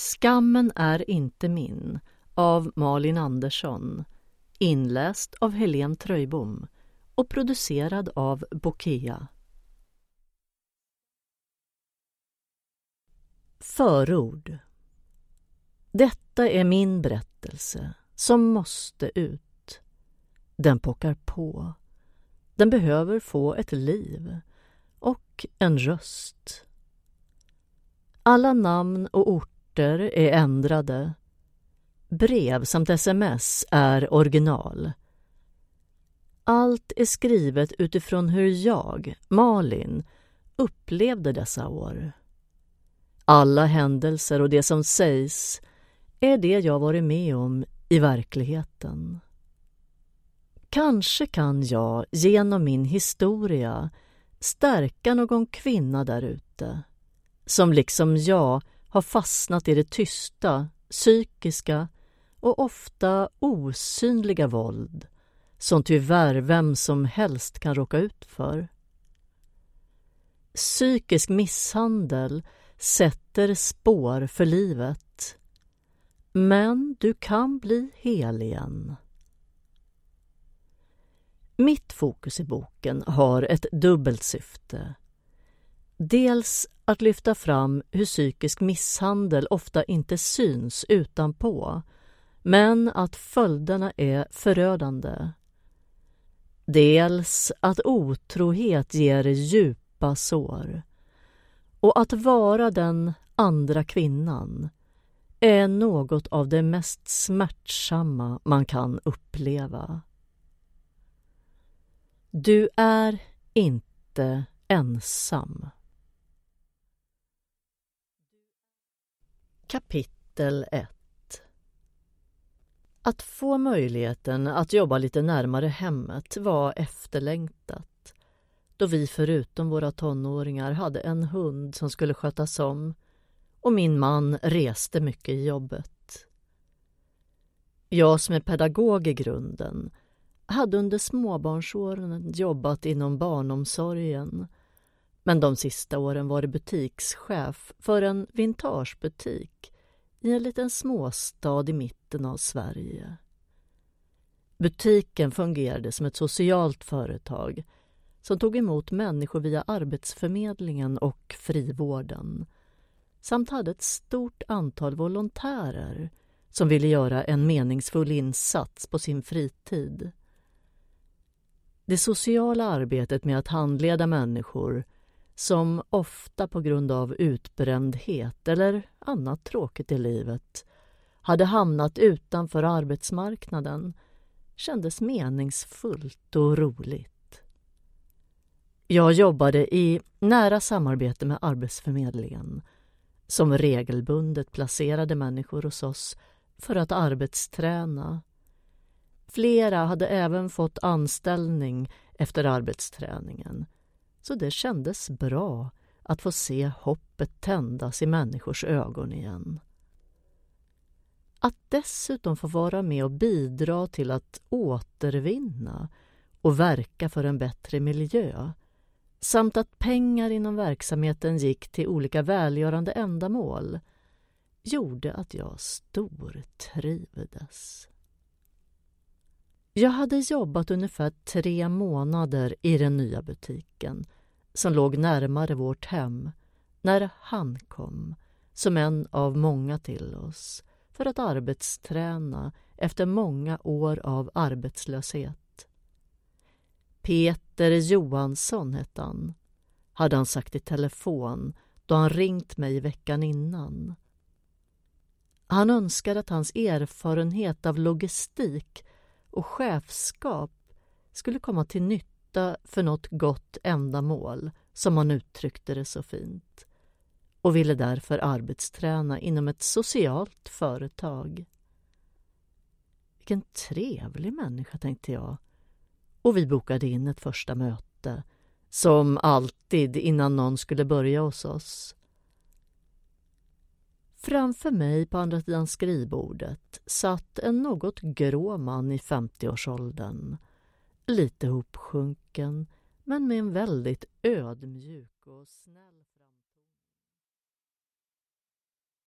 Skammen är inte min av Malin Andersson, inläst av Helene Tröjbom och producerad av Bokea. Förord. Detta är min berättelse som måste ut. Den pockar på. Den behöver få ett liv och en röst. Alla namn och orter är ändrade. Brev samt sms är original. Allt är skrivet utifrån hur jag, Malin, upplevde dessa år. Alla händelser och det som sägs är det jag varit med om i verkligheten. Kanske kan jag genom min historia stärka någon kvinna där ute som liksom jag har fastnat i det tysta, psykiska och ofta osynliga våld som tyvärr vem som helst kan råka ut för. Psykisk misshandel sätter spår för livet. Men du kan bli hel igen. Mitt fokus i boken har ett dubbelt syfte. Dels att lyfta fram hur psykisk misshandel ofta inte syns utanpå, men att följderna är förödande. Dels att otrohet ger djupa sår. Och att vara den andra kvinnan är något av det mest smärtsamma man kan uppleva. Du är inte ensam. Kapitel 1. Att få möjligheten att jobba lite närmare hemmet var efterlängtat, då vi förutom våra tonåringar hade en hund som skulle skötas om och min man reste mycket i jobbet. Jag som är pedagog i grunden hade under småbarnsåren jobbat inom barnomsorgen, men de sista åren var det butikschef för en vintagebutik i en liten småstad i mitten av Sverige. Butiken fungerade som ett socialt företag som tog emot människor via arbetsförmedlingen och frivården samt hade ett stort antal volontärer som ville göra en meningsfull insats på sin fritid. Det sociala arbetet med att handleda människor som ofta på grund av utbrändhet eller annat tråkigt i livet hade hamnat utanför arbetsmarknaden kändes meningsfullt och roligt. Jag jobbade i nära samarbete med Arbetsförmedlingen som regelbundet placerade människor hos oss för att arbetsträna. Flera hade även fått anställning efter arbetsträningen, så det kändes bra att få se hoppet tändas i människors ögon igen. Att dessutom få vara med och bidra till att återvinna och verka för en bättre miljö samt att pengar inom verksamheten gick till olika välgörande ändamål gjorde att jag stortrivdes. Jag hade jobbat ungefär 3 månader i den nya butiken som låg närmare vårt hem när han kom som en av många till oss för att arbetsträna efter många år av arbetslöshet. Peter Johansson hette han, hade han sagt i telefon då han ringt mig veckan innan. Han önskade att hans erfarenhet av logistik och chefskap skulle komma till nytta för något gott ändamål, som han uttryckte det så fint, och ville därför arbetsträna inom ett socialt företag. Vilken trevlig människa, tänkte jag, och vi bokade in ett första möte, som alltid innan någon skulle börja hos oss. Framför mig på andra sidan skrivbordet satt en något grå man i 50-årsåldern. Lite hopsjunken, men med en väldigt ödmjuk och snäll